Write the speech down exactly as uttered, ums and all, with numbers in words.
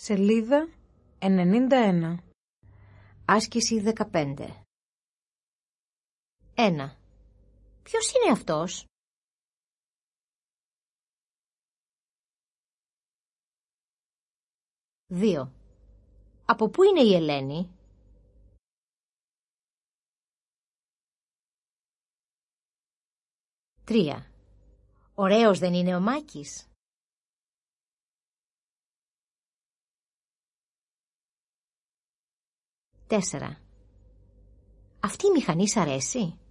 Σελίδα ενενήντα ένα. Άσκηση δεκαπέντε. ένα. Ποιος είναι αυτός? δύο. Από πού είναι η Ελένη? τρία. Ωραίος δεν είναι ο Μάκης? τέσσερα. Αυτή η μηχανή σ' αρέσει?